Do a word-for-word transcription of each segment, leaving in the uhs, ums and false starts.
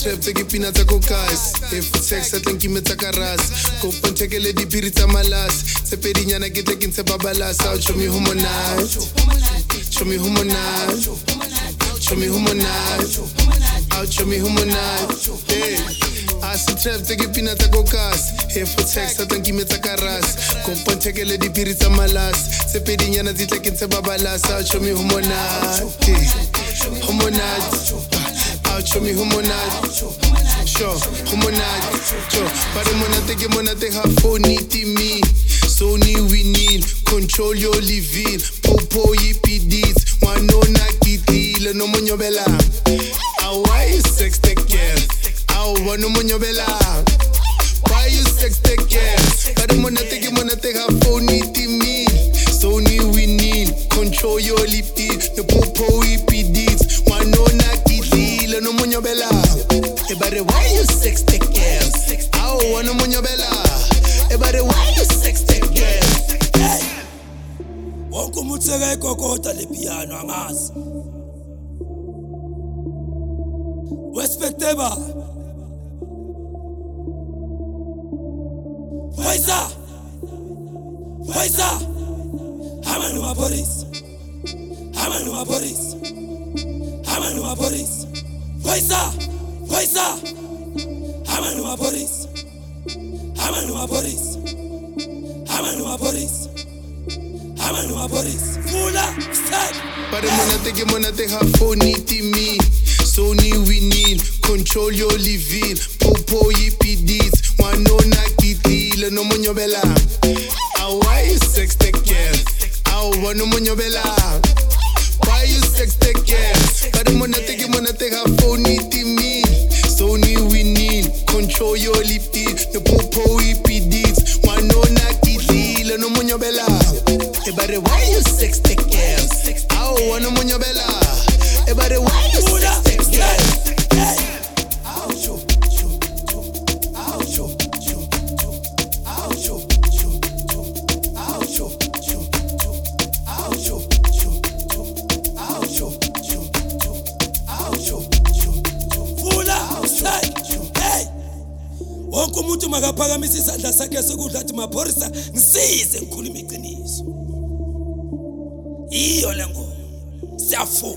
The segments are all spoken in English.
trap tse ke pina tsa kokas if sex a tlenki me tsa karas go pontekele di piri tsa malas tse pedinyana ke tle ke ntse babalas out show me humanite show me humanite show me humanite out show me humanite hey Asi trap tse ke pina tsa kokas if sex a tlenki me tsa karas go pontekele di piri tsa malas tse pedinyana tse tle ke ntse babalas out show me humanite humanite out show me humanite sure humanite sure but monate ke monate ha phone me Sony winning control your living popo yipidits wanona kitile no monyobela why you sex the girl aw wano monyobela why you sex the girl but monate ke monate ha phone me Sony winning control your living the popo yipidits wanona kitile no monyobela ebare why you sex the girl aw wano monyobela ebare why you sex the girl wonke umuntu sekayikokota le piano angazi respecteba Waisa Waisa Hamanu ma police Hamanu ma police Hamanu ma police Waisa Waisa Hamanu ma police Hamanu ma police Hamanu ma police Hamanu ma police Fula step Pare monate ke monate ha phone me Sony winning control your living popo yipidits wanona kitile no monyobela why you sex the girl aw wano monyobela why you sex the girl Pare monate ke monate ha phone me Sony winning control your living the popo yipidits wanona kitile no monyobela ebare why you sex the girl aw wano monyobela ebare why you sex the girl wonke umuntu makaphakamisa isandla sakhe sokudla athi maphorisa ngisize ngikhuluma iqiniso iyo le ngoma siyafu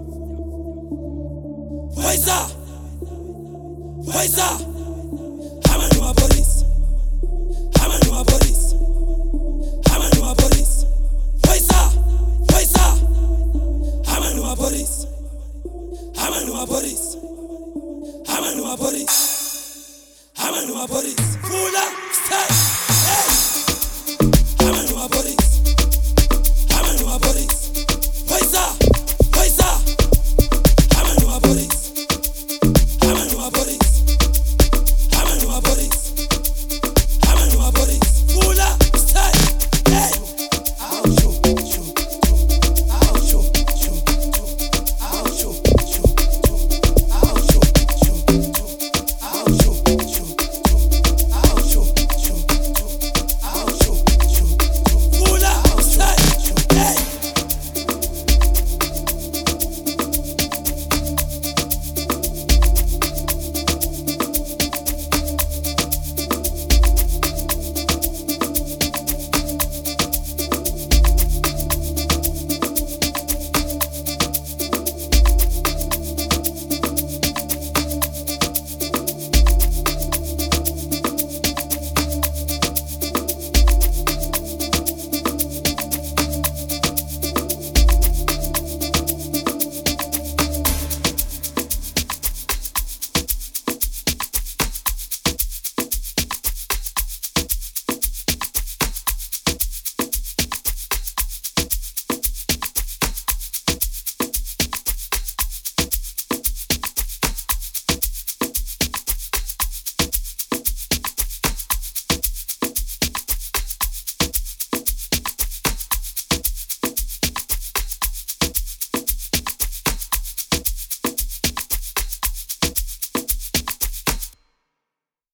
Waisa Waisa Hamanu ma police Hamanu ma police Hamanu ma police Waisa Waisa Hamanu ma police Hamanu ma police Hamanu ma police Hamanu ma police Fula stay hey Hamanu ma police